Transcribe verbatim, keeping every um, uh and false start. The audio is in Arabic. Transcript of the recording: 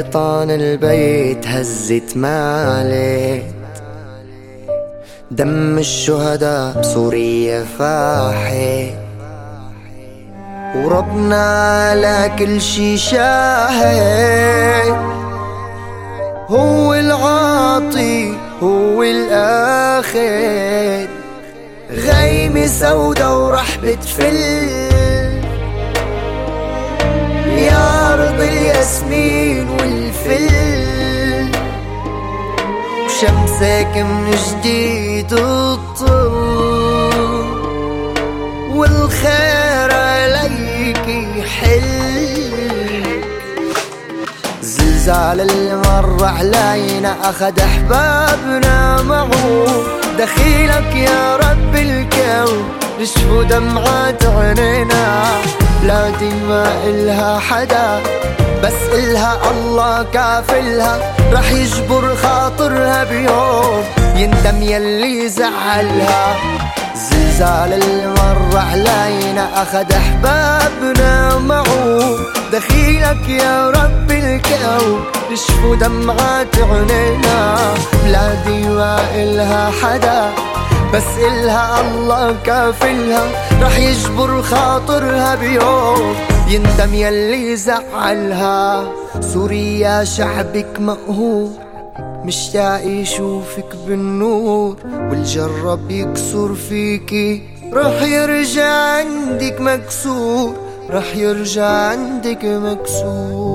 حيطان البيت هزت مالت، دم الشهداء بسوريا فاحت، وربنا على كل شي شاهد. هو العاطي هو الآخر، غيمة سودا ورح بتفل يا أرض الياسمين والفل، وشمسك من جديد تطل، والخير عليك يحل. زلزال اللي مر علينا أخد أحبابنا معه، دخيلك يا رب الكون نشفوا دمعات عينينا. بلادي ما إلها حدا بس إلها الله كافلها، رح يجبر خاطرها بيوم يندم يلي زعلها. زلزال اللي مر علينا أخد أحبابنا معه، دخيلك يا رب الكون نشفوا دمعات عينينا. بلادي ما إلها حدا بس إلها الله كافلها، رح يجبر خاطرها بيوم يندم يلي زعلها. سوريا شعبك مقهور مشتاق يشوفك بالنور، والجرب يكسر فيكي رح يرجع عندك مكسور، رح يرجع عندك مكسور.